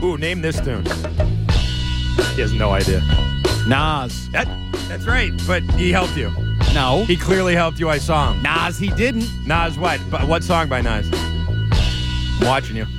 Ooh, name this tune. He has no idea. Nas. That's right, but he helped you. No. He clearly helped you. I saw him. Nas, he didn't. Nas what? What song by Nas? I'm watching you.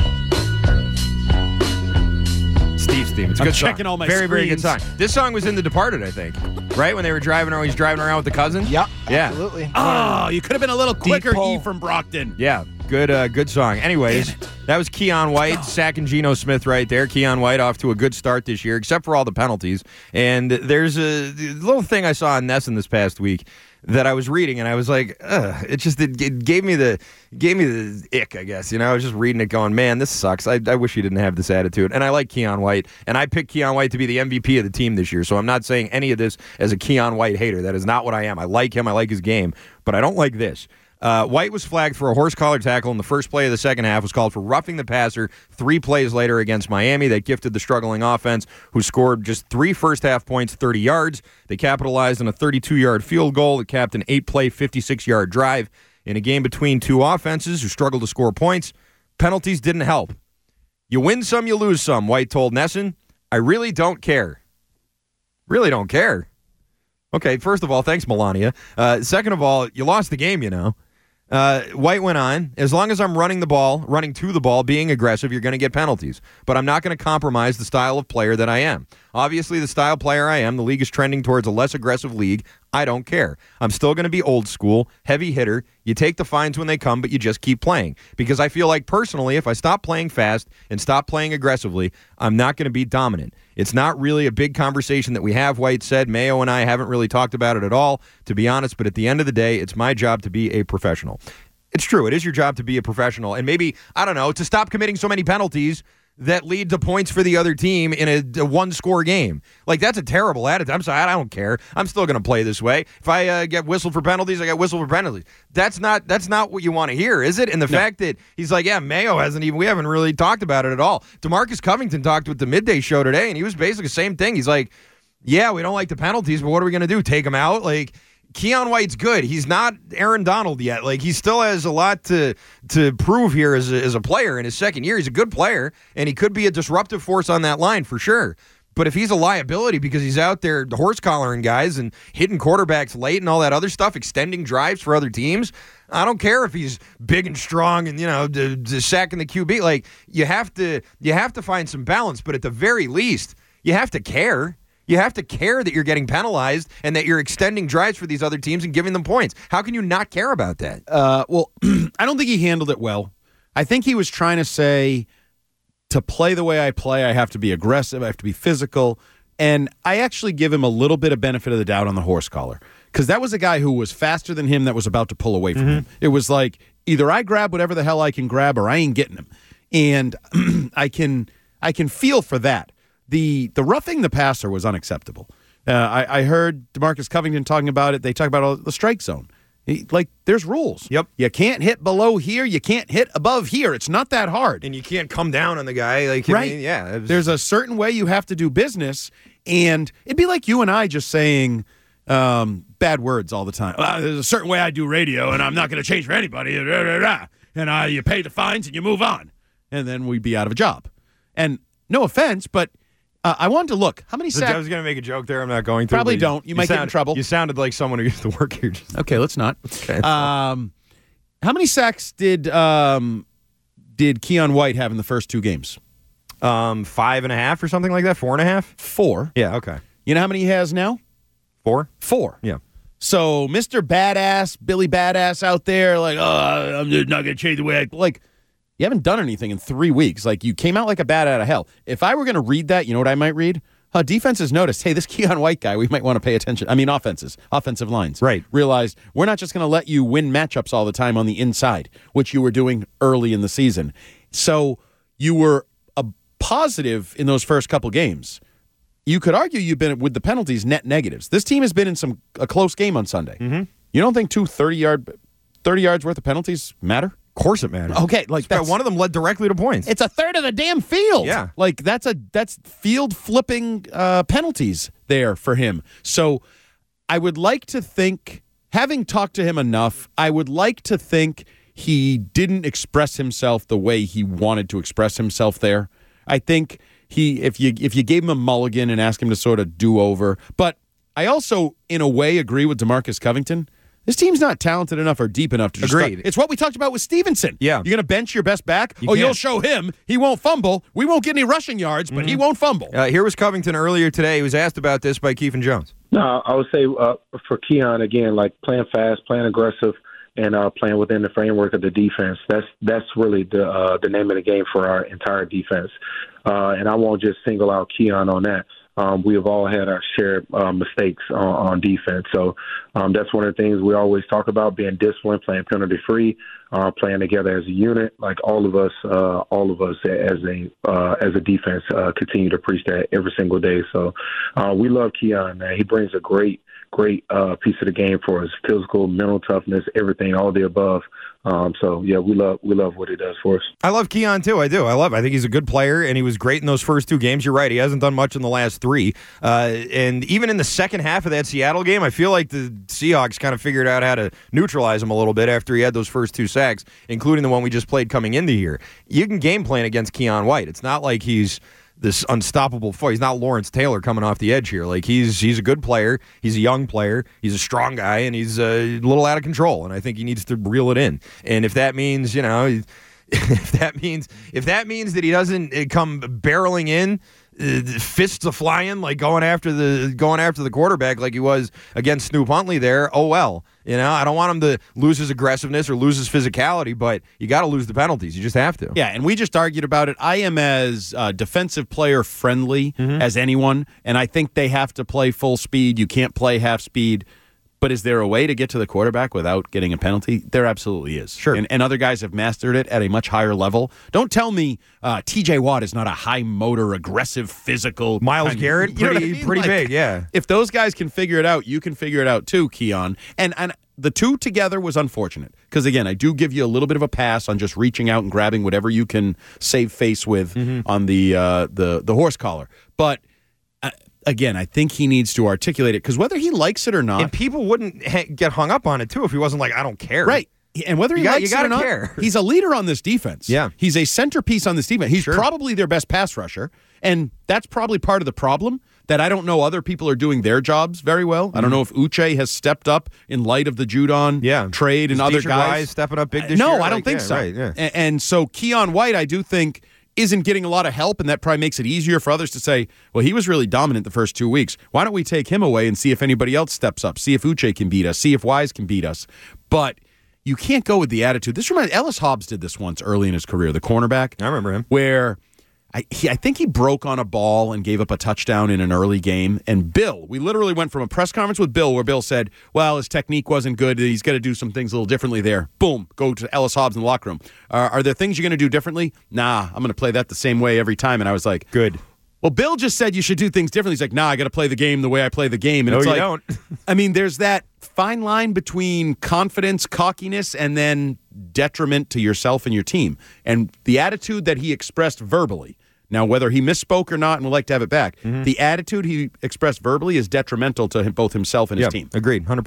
Steve's theme. It's a I'm good song. checking all my very, very good song. screens. This song was in The Departed, I think. Right? When they were driving around, he's driving around with the cousin? Yep. Yeah. Absolutely. Oh, you could have been a little quicker, pull. E from Brockton. Yeah. Good song. Anyways, that was Keon White, sacking Geno Smith right there. Keon White off to a good start this year, except for all the penalties. And there's a little thing I saw on Nesson this past week that I was reading, and I was like, it gave me the ick, I guess. You know, I was just reading it going, man, this sucks. I wish he didn't have this attitude. And I like Keon White, and I picked Keon White to be the MVP of the team this year, so I'm not saying any of this as a Keon White hater. That is not what I am. I like him. I like his game, but I don't like this. White was flagged for a horse collar tackle in the first play of the second half, was called for roughing the passer 3 plays later against Miami. That gifted the struggling offense, who scored just 3 first-half points, 30 yards. They capitalized on a 32-yard field goal that capped an 8-play, 56-yard drive. In a game between two offenses who struggled to score points, penalties didn't help. You win some, you lose some, White told Nesson. I really don't care. Really don't care. Okay, first of all, thanks, Melania. Second of all, you lost the game, you know. White went on, as long as I'm running to the ball, being aggressive, you're going to get penalties. But I'm not going to compromise the style of player that I am. Obviously, the style player I am, the league is trending towards a less aggressive league. I don't care. I'm still going to be old school, heavy hitter. You take the fines when they come, but you just keep playing. Because I feel like, personally, if I stop playing fast and stop playing aggressively, I'm not going to be dominant. It's not really a big conversation that we have, White said. Mayo and I haven't really talked about it at all, to be honest, but at the end of the day, it's my job to be a professional. It's true. It is your job to be a professional. And maybe, I don't know, to stop committing so many penalties that lead to points for the other team in a one-score game. Like, that's a terrible attitude. I'm sorry, I don't care. I'm still going to play this way. If I get whistled for penalties, I get whistled for penalties. That's not what you want to hear, is it? And the fact that he's like, yeah, Mayo we haven't really talked about it at all. DeMarcus Covington talked with the Midday Show today, and he was basically the same thing. He's like, yeah, we don't like the penalties, but what are we going to do? Take them out? Like, Keon White's good. He's not Aaron Donald yet. Like, he still has a lot to prove here as a player in his second year. He's a good player, and he could be a disruptive force on that line for sure. But if he's a liability because he's out there horse collaring guys and hitting quarterbacks late and all that other stuff, extending drives for other teams, I don't care if he's big and strong and, you know, sacking the QB. Like, you have to find some balance, but at the very least, you have to care. You have to care that you're getting penalized and that you're extending drives for these other teams and giving them points. How can you not care about that? Well, I don't think he handled it well. I think he was trying to say, to play the way I play, I have to be aggressive, I have to be physical. And I actually give him a little bit of benefit of the doubt on the horse collar. Because that was a guy who was faster than him that was about to pull away from him. It was like, either I grab whatever the hell I can grab or I ain't getting him. And I can feel for that. The roughing the passer was unacceptable. I heard DeMarcus Covington talking about it. They talk about the strike zone. There's rules. Yep. You can't hit below here. You can't hit above here. It's not that hard. And you can't come down on the guy. Like, right. I mean, yeah. There's a certain way you have to do business, and it'd be like you and I just saying bad words all the time. There's a certain way I do radio, and I'm not going to change for anybody. And you pay the fines, and you move on. And then we'd be out of a job. And no offense, but I wanted to look. How many sacks? I was going to make a joke there. I'm not going to. Probably don't. You might get in trouble. You sounded like someone who used to work here. Okay, let's not. Okay. How many sacks did Keon White have in the first 2 games? 5.5 or something like that? 4.5? 4. Yeah, okay. You know how many he has now? 4? 4. Yeah. So Mr. Badass, Billy Badass out there, like, I'm just not going to change the way I... Like, you haven't done anything in 3 weeks. Like, you came out like a bat out of hell. If I were going to read that, you know what I might read? Defenses noticed, hey, this Keon White guy, we might want to pay attention. I mean, offensive lines. Right. Realized we're not just going to let you win matchups all the time on the inside, which you were doing early in the season. So you were a positive in those first couple games. You could argue you've been, with the penalties, net negatives. This team has been in a close game on Sunday. Mm-hmm. You don't think 30 yards worth of penalties matter? Of course it matters. Okay, like that's, one of them led directly to points. It's a third of the damn field. Yeah. Like that's field flipping penalties there for him. So I would like to think, having talked to him enough, I would like to think he didn't express himself the way he wanted to express himself there. I think if you gave him a mulligan and asked him to sort of do over. But I also, in a way, agree with DeMarcus Covington. This team's not talented enough or deep enough to just Agreed. It's what we talked about with Stevenson. Yeah. You're going to bench your best back? You'll show him. He won't fumble. We won't get any rushing yards, but he won't fumble. Here was Covington earlier today. He was asked about this by Keefe and Jones. No, I would say for Keon, again, like playing fast, playing aggressive, and playing within the framework of the defense. That's really the name of the game for our entire defense. And I won't just single out Keon on that. We have all had our shared mistakes on defense. So that's one of the things we always talk about, being disciplined, playing penalty-free, playing together as a unit. Like all of us as a defense continue to preach that every single day. So we love Keon, man. He brings a great piece of the game for us. Physical, mental toughness, everything, all the above. So yeah, we love what he does for us. I love Keon too. I do. I think he's a good player, and he was great in those first 2 games. You're right. He hasn't done much in the last 3. And even in the second half of that Seattle game, I feel like the Seahawks kind of figured out how to neutralize him a little bit after he had those first 2 sacks, including the one we just played coming into here. You can game plan against Keon White. It's not like he's this unstoppable foe. He's not Lawrence Taylor coming off the edge here. Like he's a good player. He's a young player. He's a strong guy, and he's a little out of control. And I think he needs to reel it in. And if that means, if that means that he doesn't come barreling in, fists a flying, like going after the quarterback like he was against Snoop Huntley there. Oh well, I don't want him to lose his aggressiveness or lose his physicality, but you got to lose the penalties. You just have to. Yeah, and we just argued about it. I am as defensive player friendly as anyone, and I think they have to play full speed. You can't play half speed. But is there a way to get to the quarterback without getting a penalty? There absolutely is. Sure. And other guys have mastered it at a much higher level. Don't tell me T.J. Watt is not a high-motor, aggressive, physical... Miles Garrett, pretty big, yeah. If those guys can figure it out, you can figure it out too, Keon. And the 2 together was unfortunate. Because, again, I do give you a little bit of a pass on just reaching out and grabbing whatever you can save face with on the horse collar. But... Again, I think he needs to articulate it, because whether he likes it or not... And people wouldn't get hung up on it, too, if he wasn't like, I don't care. Right. And whether he likes it or not, care. He's a leader on this defense. Yeah. He's a centerpiece on this defense. He's probably their best pass rusher, and that's probably part of the problem, that I don't know other people are doing their jobs very well. I don't know if Uche has stepped up in light of the Judon trade and other guys. Wise stepping up big this year? No, I don't think so. Right, yeah. And so Keon White, I do think, isn't getting a lot of help, and that probably makes it easier for others to say, well, he was really dominant the first 2 weeks. Why don't we take him away and see if anybody else steps up, see if Uche can beat us, see if Wise can beat us. But you can't go with the attitude. This reminds Ellis Hobbs did this once early in his career, the cornerback. I remember him. Where I think he broke on a ball and gave up a touchdown in an early game. And Bill, we literally went from a press conference with Bill where Bill said, well, his technique wasn't good. He's got to do some things a little differently there. Boom, go to Ellis Hobbs in the locker room. Are there things you're going to do differently? Nah, I'm going to play that the same way every time. And I was like, good. Well, Bill just said you should do things differently. He's like, nah, I got to play the game the way I play the game. And no, it's you like, don't. I mean, there's that fine line between confidence, cockiness, and then detriment to yourself and your team. And the attitude that he expressed verbally, now whether he misspoke or not and would like to have it back, the attitude he expressed verbally is detrimental to both himself and his team. Agreed, 100%.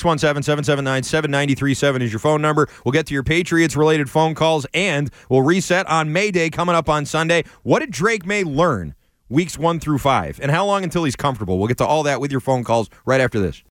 617-779-7937 is your phone number. We'll get to your Patriots-related phone calls, and we'll reset on May Day coming up on Sunday. What did Drake May learn weeks 1 through 5? And how long until he's comfortable? We'll get to all that with your phone calls right after this.